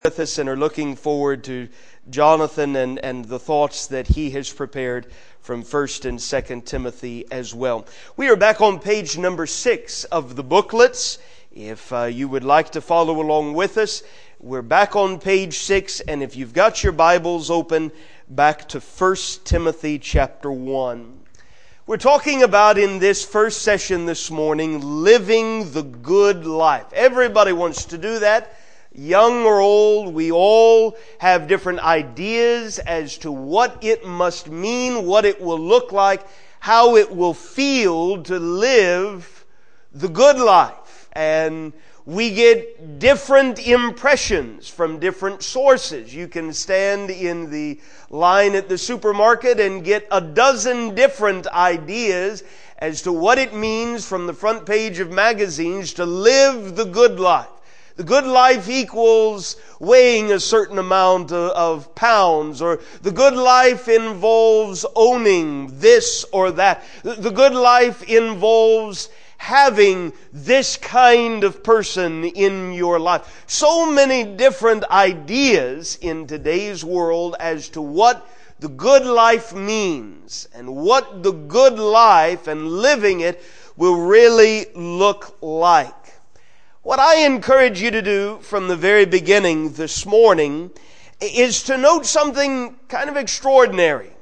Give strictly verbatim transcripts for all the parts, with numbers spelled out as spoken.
with us and are looking forward to Jonathan and, and the thoughts that he has prepared from First and Second Timothy as well. We are back on page number six of the booklets. If uh, you would like to follow along with us, we're back on page six, and if you've got your Bibles open, back to First Timothy chapter one. We're talking about in this first session this morning, living the good life. Everybody wants to do that. Young or old, we all have different ideas as to what it must mean, what it will look like, how it will feel to live the good life. And we get different impressions from different sources. You can stand in the line at the supermarket and get a dozen different ideas as to what it means from the front page of magazines to live the good life. The good life equals weighing a certain amount of pounds, or the good life involves owning this or that. The good life involves having this kind of person in your life. So many different ideas in today's world as to what the good life means and what the good life and living it will really look like. What I encourage you to do from the very beginning this morning is to note something kind of extraordinary.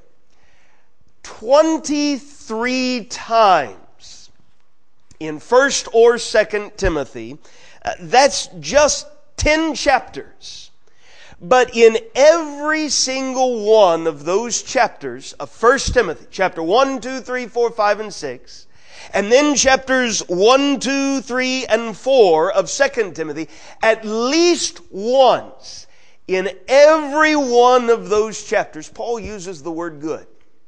twenty-three times in First or Second Timothy, uh, that's just ten chapters. But in every single one of those chapters of First Timothy, chapter one, two, three, four, five, and six, and then chapters one, two, three, and four of Second Timothy, at least once in every one of those chapters, Paul uses the word good.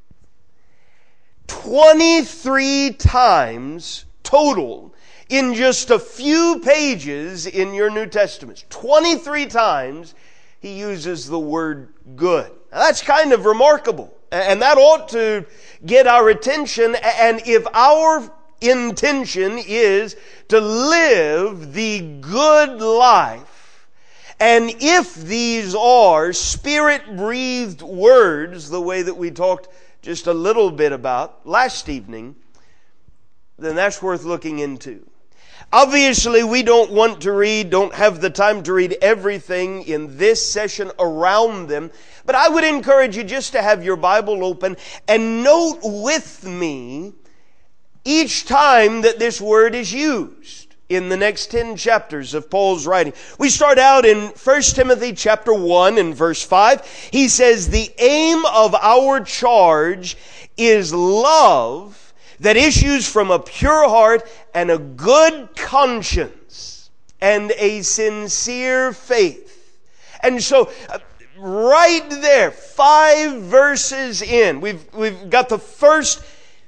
twenty-three times total in just a few pages in your New Testament. twenty-three times he uses the word good. Now that's kind of remarkable. And that ought to get our attention. And if our intention is to live the good life, and if these are Spirit-breathed words, the way that we talked just a little bit about last evening, then that's worth looking into. Obviously, we don't want to read, don't have the time to read everything in this session around them. But I would encourage you just to have your Bible open and note with me each time that this word is used in the next ten chapters of Paul's writing. We start out in First Timothy chapter one and verse five. He says, "The aim of our charge is love that issues from a pure heart and a good conscience and a sincere faith." And so, uh, right there, five verses in, we've, we've got the first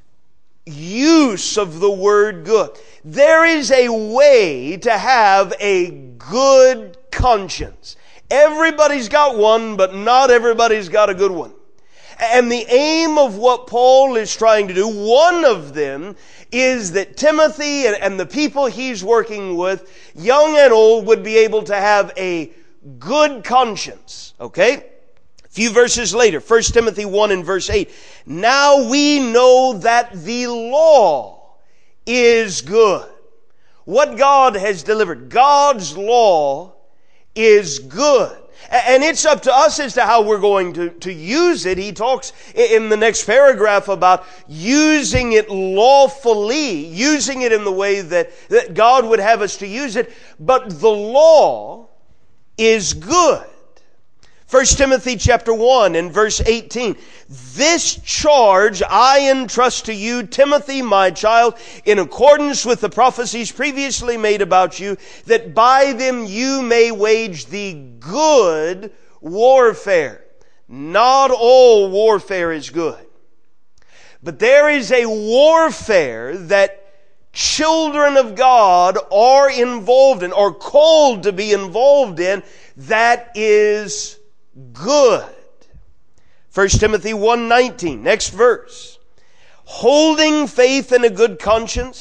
use of the word good. There is a way to have a good conscience. Everybody's got one, but not everybody's got a good one. And the aim of what Paul is trying to do, one of them, is that Timothy and, and the people he's working with, young and old, would be able to have a good conscience. Okay? A few verses later, First Timothy one and verse eight. "Now we know that the law is good." What God has delivered, God's law is good. And it's up to us as to how we're going to, to use it. He talks in the next paragraph about using it lawfully, using it in the way that, that God would have us to use it. But the law is good. First Timothy chapter one and verse eighteen. "This charge I entrust to you, Timothy, my child, in accordance with the prophecies previously made about you, that by them you may wage the good warfare." Not all warfare is good. But there is a warfare that children of God are involved in, or called to be involved in, that is good. First Timothy one nineteen, next verse. "Holding faith and a good conscience,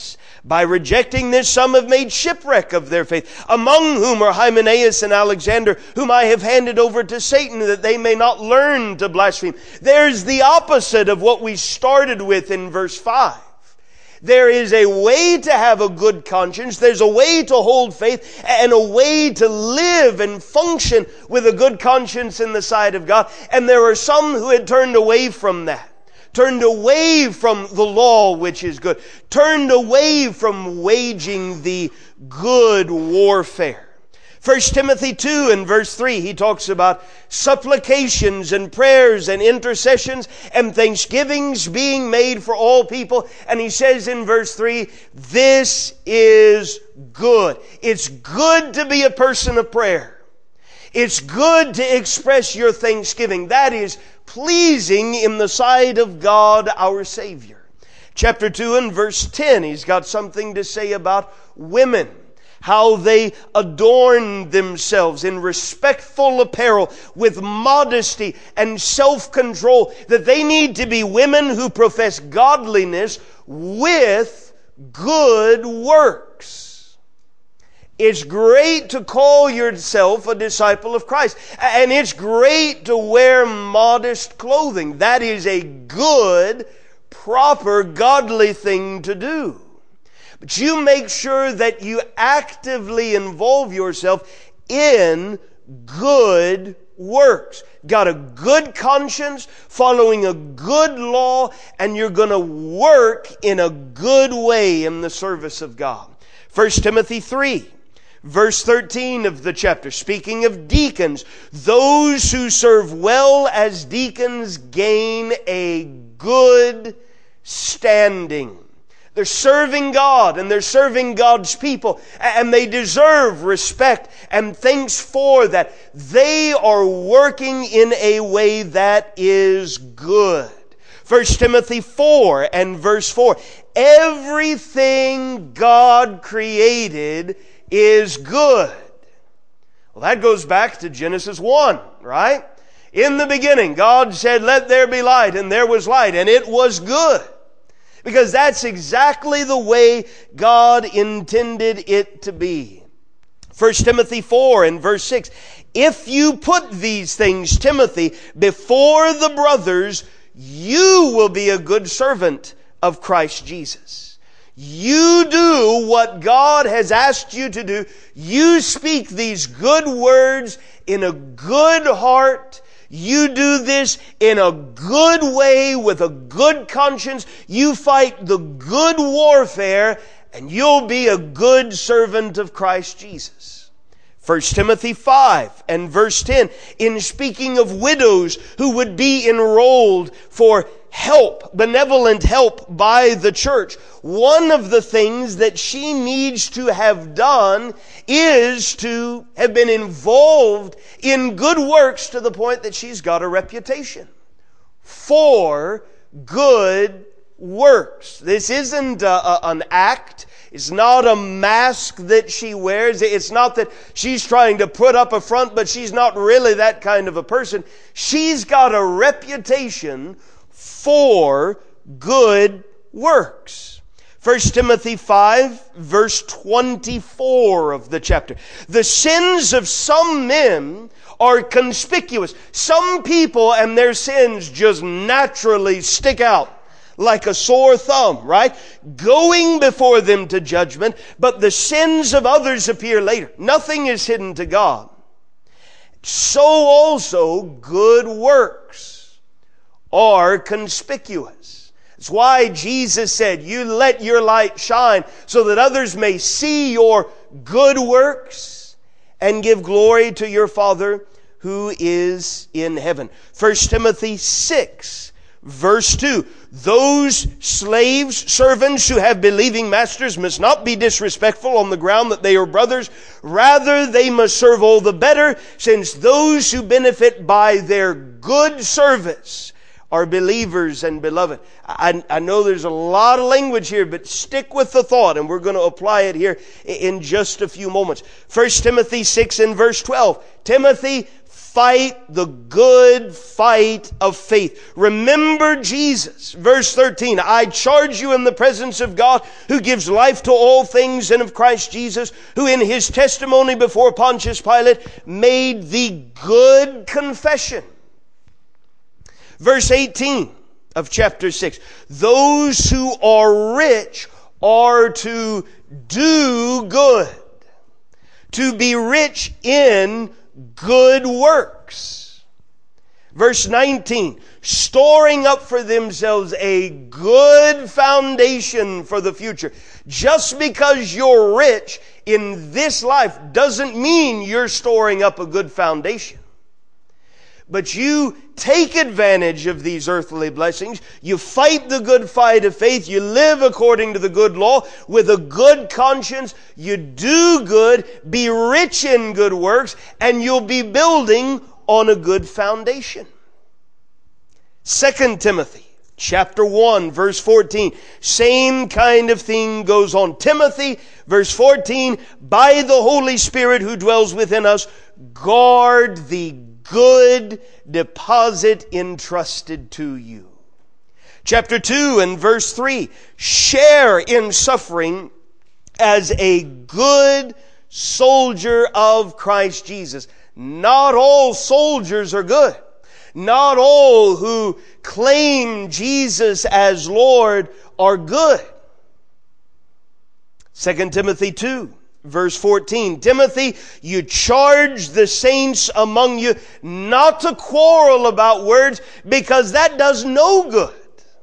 By rejecting this, some have made shipwreck of their faith, among whom are Hymenaeus and Alexander, whom I have handed over to Satan, that they may not learn to blaspheme. There's the opposite of what we started with in verse five. There is a way to have a good conscience. There's a way to hold faith and a way to live and function with a good conscience in the sight of God. And there are some who had turned away from that. Turned away from the law which is good. Turned away from waging the good warfare. First Timothy two and verse three, he talks about supplications and prayers and intercessions and thanksgivings being made for all people. And he says in verse three, this is good. It's good to be a person of prayer. It's good to express your thanksgiving. That is pleasing in the sight of God our Savior. Chapter two and verse ten, he's got something to say about women. How they adorn themselves in respectful apparel with modesty and self-control. That they need to be women who profess godliness with good works. It's great to call yourself a disciple of Christ. And it's great to wear modest clothing. That is a good, proper, godly thing to do. But you make sure that you actively involve yourself in good works. Got a good conscience, following a good law, and you're going to work in a good way in the service of God. First Timothy three, verse thirteen of the chapter, speaking of deacons, those who serve well as deacons gain a good standing. They're serving God and they're serving God's people, and they deserve respect and thanks for that. They are working in a way that is good. First Timothy four and verse four. Everything God created is good. Well, that goes back to Genesis one, right? In the beginning, God said, let there be light, and there was light, and it was good. Because that's exactly the way God intended it to be. First Timothy four and verse six. If you put these things, Timothy, before the brothers, you will be a good servant of Christ Jesus. You do what God has asked you to do. You speak these good words in a good heart. You do this in a good way with a good conscience. You fight the good warfare, and you'll be a good servant of Christ Jesus. First Timothy five and verse ten, in speaking of widows who would be enrolled for help, benevolent help by the church, one of the things that she needs to have done is to have been involved in good works to the point that she's got a reputation for good works. This isn't a, a, an act. It's not a mask that she wears. It's not that she's trying to put up a front, but she's not really that kind of a person. She's got a reputation for good works. First Timothy five, verse twenty-four of the chapter. The sins of some men are conspicuous. Some people and their sins just naturally stick out like a sore thumb, right? Going before them to judgment, but the sins of others appear later. Nothing is hidden to God. So also good works are conspicuous. It's why Jesus said, you let your light shine so that others may see your good works and give glory to your Father who is in heaven. First Timothy six, verse two. Those slaves, servants who have believing masters must not be disrespectful on the ground that they are brothers. Rather, they must serve all the better, since those who benefit by their good service are believers and beloved. I, I know there's a lot of language here, but stick with the thought, and we're going to apply it here in just a few moments. First Timothy six and verse twelve. Timothy, fight the good fight of faith. Remember Jesus. Verse thirteen. I charge you in the presence of God, who gives life to all things, and of Christ Jesus, who in his testimony before Pontius Pilate made the good confession. Verse eighteen of chapter six. Those who are rich are to do good, to be rich in good works. Verse nineteen, storing up for themselves a good foundation for the future. Just because you're rich in this life doesn't mean you're storing up a good foundation. But you take advantage of these earthly blessings. You fight the good fight of faith. You live according to the good law with a good conscience. You do good, be rich in good works, and you'll be building on a good foundation. Second Timothy chapter one, verse fourteen. Same kind of thing goes on. Timothy, verse fourteen, by the Holy Spirit who dwells within us, guard the good deposit entrusted to you. Chapter two and verse three. Share in suffering as a good soldier of Christ Jesus. Not all soldiers are good. Not all who claim Jesus as Lord are good. Second Timothy two. Verse fourteen, Timothy, you charge the saints among you not to quarrel about words, because that does no good.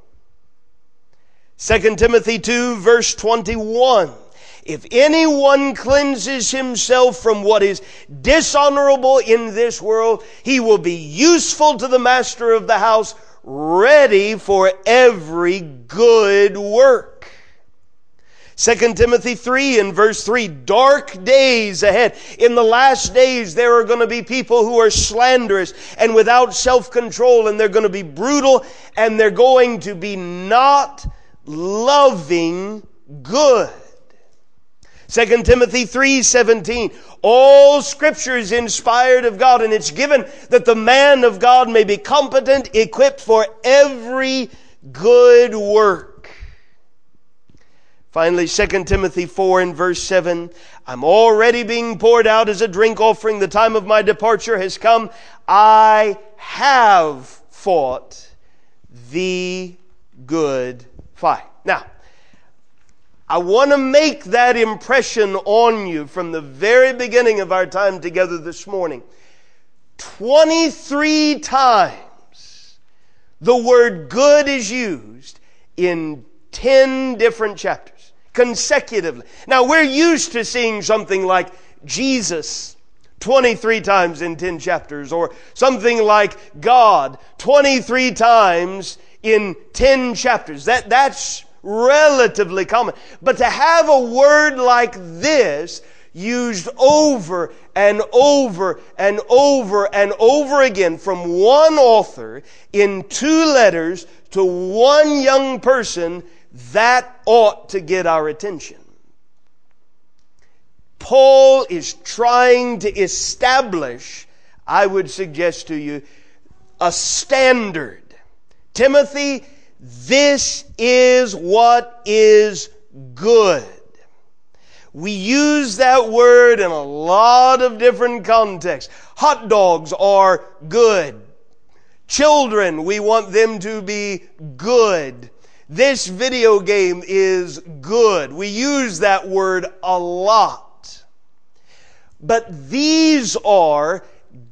Second Timothy two, verse twenty-one, if anyone cleanses himself from what is dishonorable in this world, he will be useful to the master of the house, ready for every good work. Second Timothy three and verse three, dark days ahead. In the last days there are going to be people who are slanderous and without self-control, and they're going to be brutal, and they're going to be not loving good. Second Timothy three seventeen, all Scripture is inspired of God, and it's given that the man of God may be competent, equipped for every good work. Finally, Second Timothy four and verse seven, I'm already being poured out as a drink offering. The time of my departure has come. I have fought the good fight. Now, I want to make that impression on you from the very beginning of our time together this morning. twenty-three times the word good is used in ten different chapters consecutively. Now, we're used to seeing something like Jesus twenty-three times in ten chapters, or something like God twenty-three times in ten chapters. That, that's relatively common. But to have a word like this used over and over and over and over again from one author in two letters to one young person, that ought to get our attention. Paul is trying to establish, I would suggest to you, a standard. Timothy, this is what is good. We use that word in a lot of different contexts. Hot dogs are good. Children, we want them to be good. This video game is good. We use that word a lot. But these are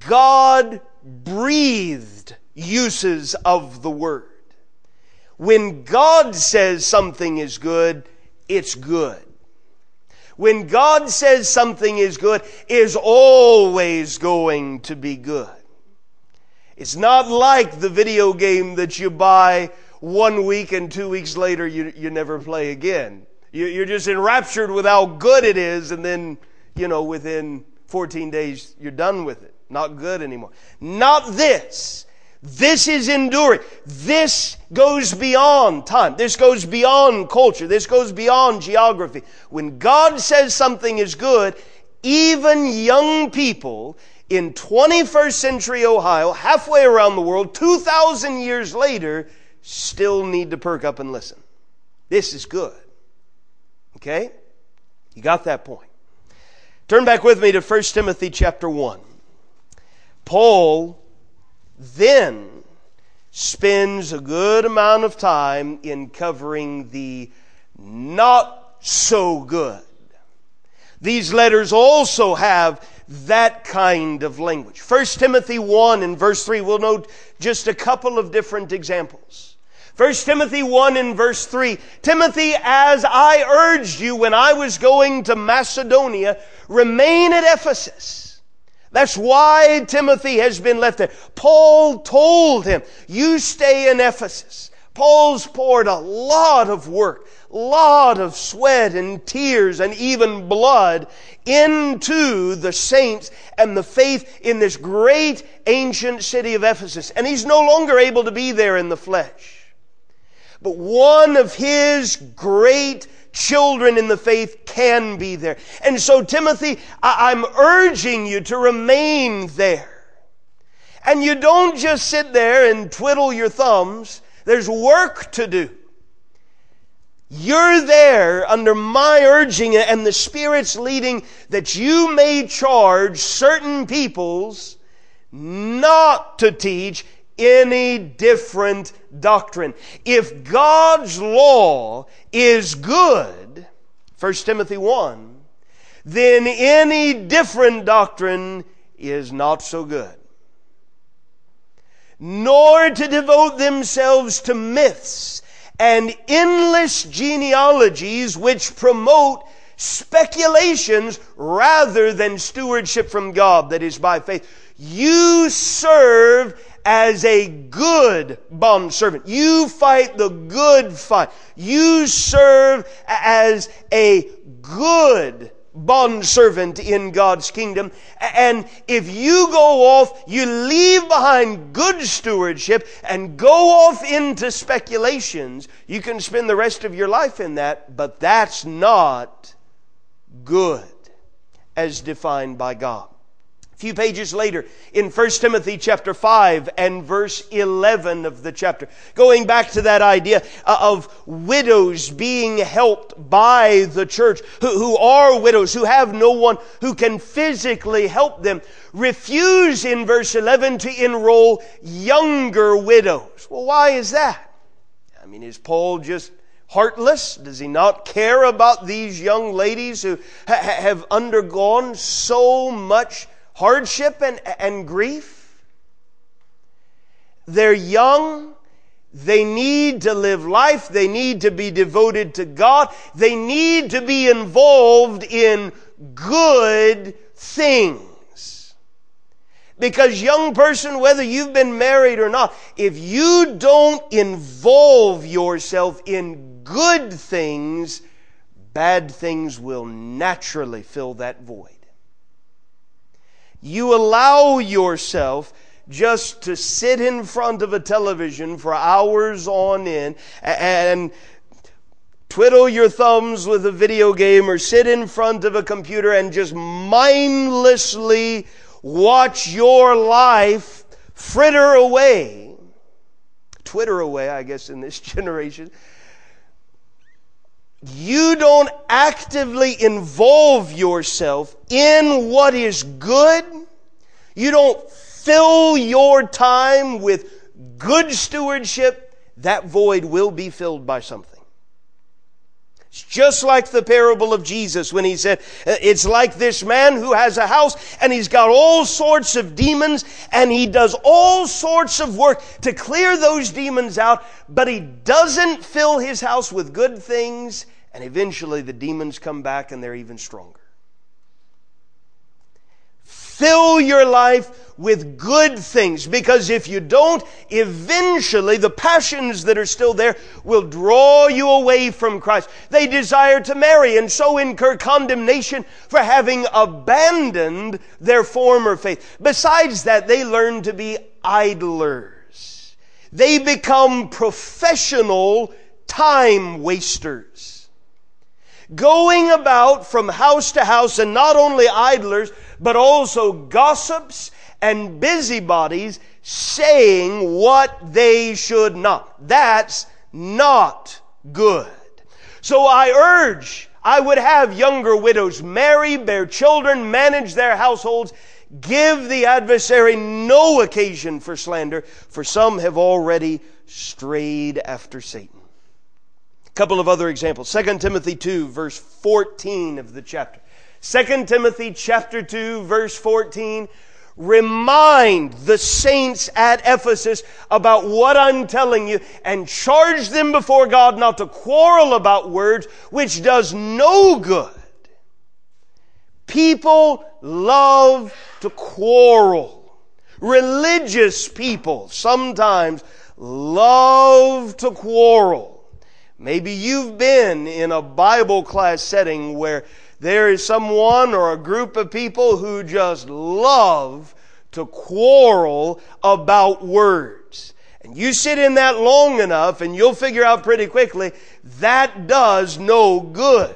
God-breathed uses of the word. When God says something is good, it's good. When God says something is good, it's always going to be good. It's not like the video game that you buy one week and two weeks later you, you never play again. You, you're just enraptured with how good it is, and then, you know, within fourteen days you're done with it. Not good anymore. Not this. This is enduring. This goes beyond time. This goes beyond culture. This goes beyond geography. When God says something is good, even young people in twenty-first century Ohio, halfway around the world, two thousand years later, still need to perk up and listen. This is good. Okay? You got that point. Turn back with me to First Timothy chapter one. Paul then spends a good amount of time in covering the not so good. These letters also have that kind of language. First Timothy one and verse three, we'll note just a couple of different examples. First Timothy one and verse three, Timothy, as I urged you when I was going to Macedonia, remain at Ephesus. That's why Timothy has been left there. Paul told him, you stay in Ephesus. Paul's poured a lot of work, a lot of sweat and tears and even blood into the saints and the faith in this great ancient city of Ephesus. And he's no longer able to be there in the flesh. But one of his great children in the faith can be there. And so, Timothy, I- I'm urging you to remain there. And you don't just sit there and twiddle your thumbs. There's work to do. You're there under my urging and the Spirit's leading that you may charge certain peoples not to teach any different doctrine. If God's law is good, First Timothy one, then any different doctrine is not so good. Nor to devote themselves to myths and endless genealogies which promote speculations rather than stewardship from God that is by faith. You serve as a good bondservant. You fight the good fight. You serve as a good bondservant in God's kingdom. And if you go off, you leave behind good stewardship and go off into speculations, you can spend the rest of your life in that, but that's not good as defined by God. A few pages later, in First Timothy chapter five and verse eleven of the chapter, going back to that idea of widows being helped by the church, who, who are widows, who have no one who can physically help them, refuse in verse eleven to enroll younger widows. Well, why is that? I mean, is Paul just heartless? Does he not care about these young ladies who ha- have undergone so much hardship and, and grief? They're young. They need to live life. They need to be devoted to God. They need to be involved in good things. Because, young person, whether you've been married or not, if you don't involve yourself in good things, bad things will naturally fill that void. You allow yourself just to sit in front of a television for hours on end and twiddle your thumbs with a video game, or sit in front of a computer and just mindlessly watch your life fritter away. Twitter away, I guess, in this generation. You don't actively involve yourself in what is good. You don't fill your time with good stewardship. That void will be filled by something. It's just like the parable of Jesus when he said, it's like this man who has a house and he's got all sorts of demons and he does all sorts of work to clear those demons out, but he doesn't fill his house with good things, and eventually the demons come back and they're even stronger. Fill your life with good things, because if you don't, eventually the passions that are still there will draw you away from Christ. They desire to marry and so incur condemnation for having abandoned their former faith. Besides that, they learn to be idlers. They become professional time wasters, going about from house to house, and not only idlers, but also gossips and busybodies, saying what they should not. That's not good. So I urge, I would have younger widows marry, bear children, manage their households, give the adversary no occasion for slander, for some have already strayed after Satan. A couple of other examples. Second Timothy two, verse fourteen of the chapter. Second Timothy chapter two, verse fourteen. Remind the saints at Ephesus about what I'm telling you, and charge them before God not to quarrel about words, which does no good. People love to quarrel. Religious people sometimes love to quarrel. Maybe you've been in a Bible class setting where there is someone or a group of people who just love to quarrel about words. And you sit in that long enough and you'll figure out pretty quickly that does no good.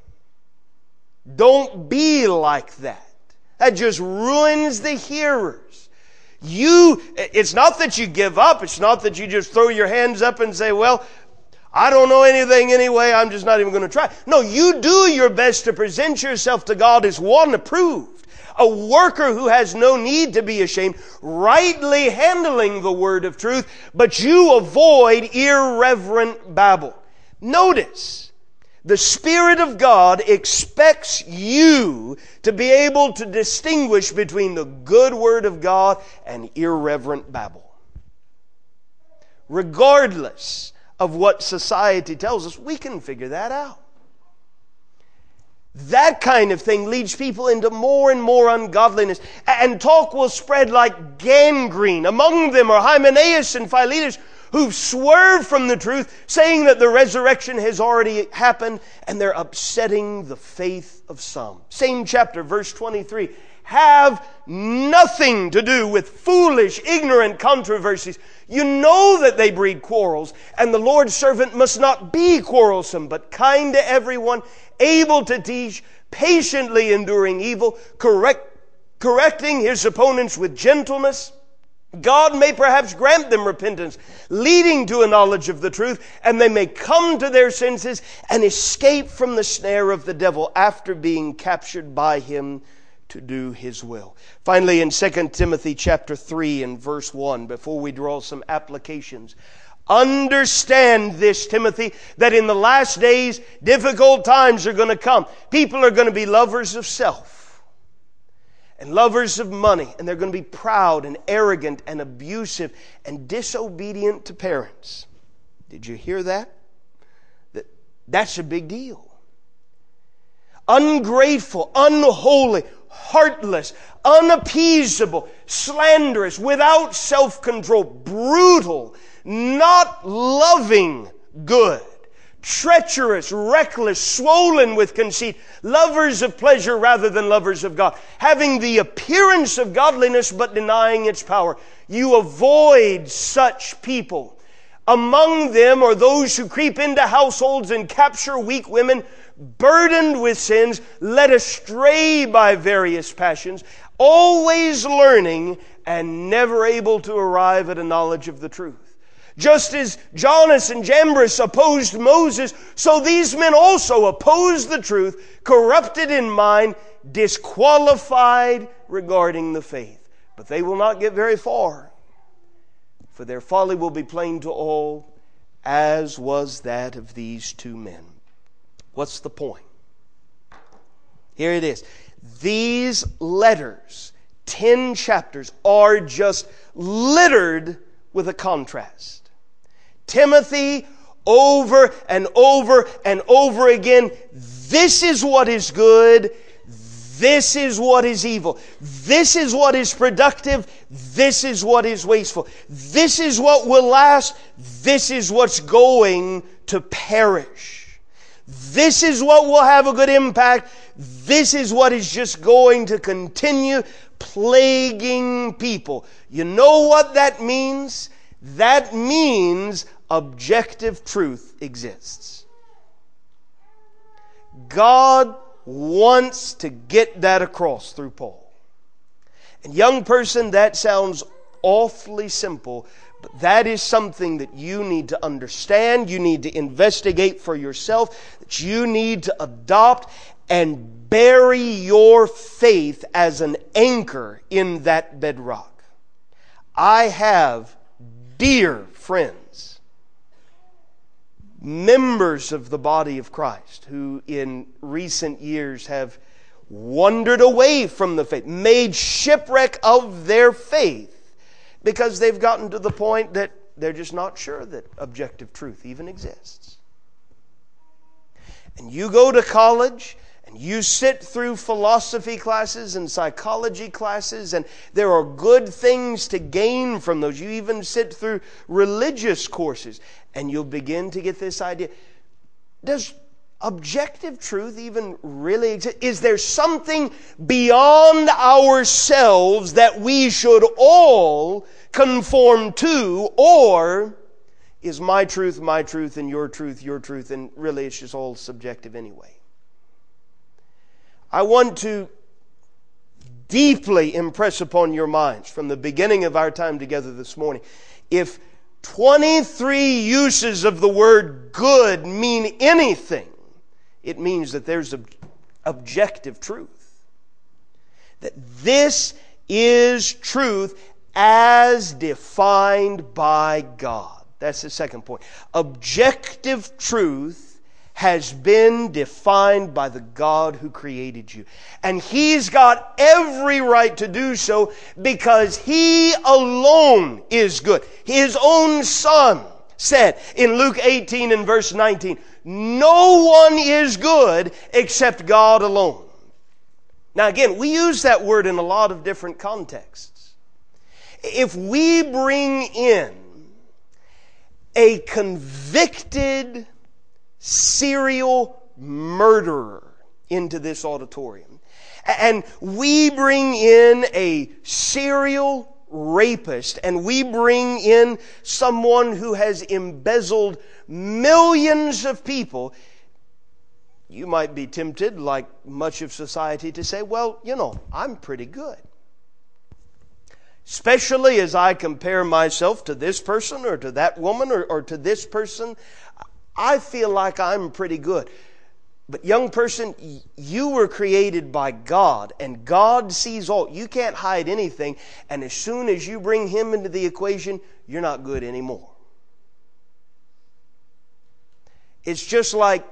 Don't be like that. That just ruins the hearers. You, it's not that you give up. It's not that you just throw your hands up and say, well, I don't know anything anyway, I'm just not even going to try. No, you do your best to present yourself to God as one approved, a worker who has no need to be ashamed, rightly handling the word of truth, but you avoid irreverent babble. Notice, the Spirit of God expects you to be able to distinguish between the good word of God and irreverent babble. Regardless of what society tells us, we can figure that out. That kind of thing leads people into more and more ungodliness. And talk will spread like gangrene. Among them are Hymenaeus and Philetus, who've swerved from the truth, saying that the resurrection has already happened, and they're upsetting the faith of some. Same chapter, verse twenty-three. Have nothing to do with foolish, ignorant controversies. You know that they breed quarrels, and the Lord's servant must not be quarrelsome, but kind to everyone, able to teach, patiently enduring evil, correct, correcting his opponents with gentleness. God may perhaps grant them repentance, leading to a knowledge of the truth, and they may come to their senses and escape from the snare of the devil after being captured by him to do his will. Finally, in Second Timothy chapter three and verse one, before we draw some applications, understand this, Timothy, that in the last days, difficult times are going to come. People are going to be lovers of self and lovers of money, and they're going to be proud and arrogant and abusive and disobedient to parents. Did you hear that? That that's a big deal. Ungrateful, unholy, heartless, unappeasable, slanderous, without self-control, brutal, not loving good, treacherous, reckless, swollen with conceit, lovers of pleasure rather than lovers of God, having the appearance of godliness but denying its power. You avoid such people. Among them are those who creep into households and capture weak women, burdened with sins, led astray by various passions, always learning and never able to arrive at a knowledge of the truth. Just as Jannes and Jambres opposed Moses, so these men also oppose the truth, corrupted in mind, disqualified regarding the faith. But they will not get very far, for their folly will be plain to all, as was that of these two men. What's the point? Here it is. These letters, ten chapters, are just littered with a contrast. Timothy, over and over and over again, this is what is good, this is what is evil, this is what is productive, this is what is wasteful, this is what will last, this is what's going to perish. This is what will have a good impact. This is what is just going to continue plaguing people. You know what that means? that means objective truth exists. God wants to get that across through Paul. And young person, that sounds awfully simple, but that is something that you need to understand, you need to investigate for yourself, that you need to adopt and bury your faith as an anchor in that bedrock. I have dear friends, members of the body of Christ, who in recent years have wandered away from the faith, made shipwreck of their faith, because they've gotten to the point that they're just not sure that objective truth even exists. And you go to college and you sit through philosophy classes and psychology classes, and there are good things to gain from those. You even sit through religious courses, and you'll begin to get this idea. Does objective truth even really exist? Is there something beyond ourselves that we should all conform to? Or is my truth my truth and your truth your truth, and really it's just all subjective anyway? I want to deeply impress upon your minds from the beginning of our time together this morning, if twenty-three uses of the word good mean anything, it means that there's ob- objective truth. That this is truth as defined by God. That's the second point. Objective truth has been defined by the God who created you. And He's got every right to do so, because He alone is good. His own Son said in Luke eighteen and verse nineteen, no one is good except God alone. Now again, we use that word in a lot of different contexts. If we bring in a convicted serial murderer into this auditorium, and we bring in a serial rapist, and we bring in someone who has embezzled millions of people, you might be tempted, like much of society, to say, well, you know, I'm pretty good. Especially as I compare myself to this person or to that woman or, or to this person, I feel like I'm pretty good. But young person, you were created by God, and God sees all. You can't hide anything, and as soon as you bring Him into the equation, you're not good anymore. It's just like,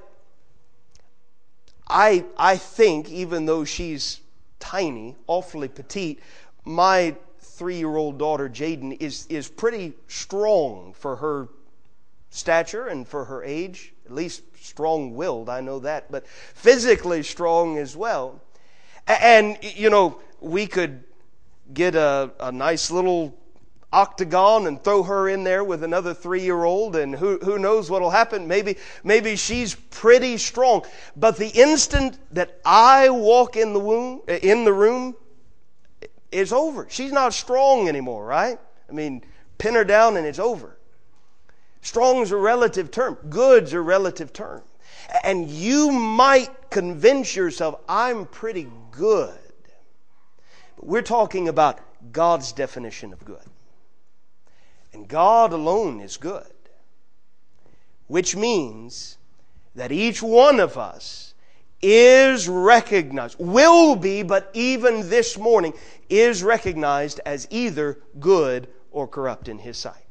I, I think, even though she's tiny, awfully petite, my three-year-old daughter, Jaden, is, is pretty strong for her stature and for her age. At least strong-willed, I know that, but physically strong as well. And, you know, we could get a, a nice little octagon and throw her in there with another three-year-old, and who who knows what will happen. Maybe maybe she's pretty strong. But the instant that I walk in the womb, in the room, it's over. She's not strong anymore, right? I mean, pin her down and it's over. Strong is a relative term. Good's a relative term. And you might convince yourself, I'm pretty good. But we're talking about God's definition of good. And God alone is good. Which means that each one of us is recognized, will be, but even this morning, is recognized as either good or corrupt in His sight.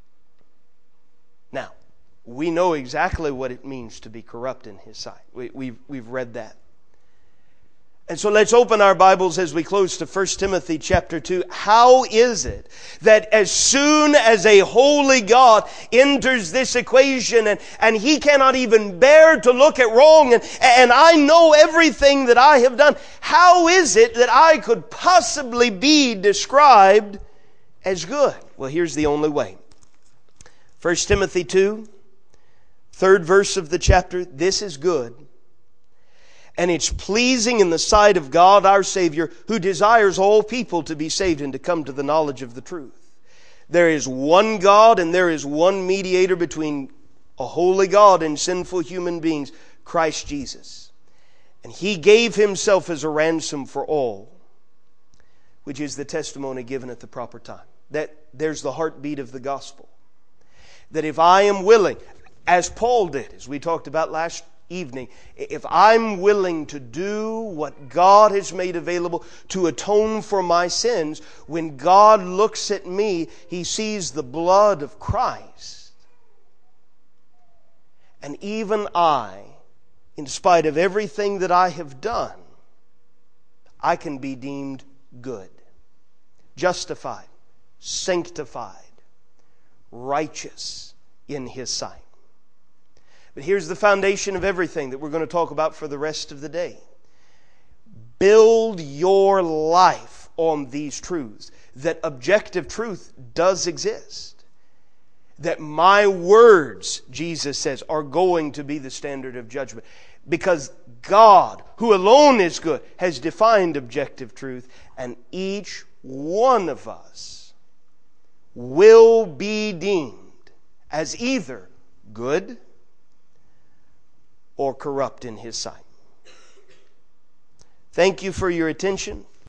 Now, we know exactly what it means to be corrupt in His sight. We, we've, we've read that. And so let's open our Bibles as we close to First Timothy chapter two. How is it that as soon as a holy God enters this equation, and, and He cannot even bear to look at wrong, and, and I know everything that I have done, how is it that I could possibly be described as good? Well, here's the only way. First Timothy two, third verse of the chapter, this is good. And it's pleasing in the sight of God our Savior, who desires all people to be saved and to come to the knowledge of the truth. There is one God and there is one mediator between a holy God and sinful human beings, Christ Jesus. And He gave Himself as a ransom for all, which is the testimony given at the proper time. That there's the heartbeat of the gospel. That if I am willing, as Paul did, as we talked about last evening, if I'm willing to do what God has made available to atone for my sins, when God looks at me, He sees the blood of Christ. And even I, in spite of everything that I have done, I can be deemed good, justified, sanctified, righteous in His sight. But here's the foundation of everything that we're going to talk about for the rest of the day. Build your life on these truths. That objective truth does exist. That my words, Jesus says, are going to be the standard of judgment. Because God, who alone is good, has defined objective truth. And each one of us will be deemed as either good or corrupt in His sight. Thank you for your attention.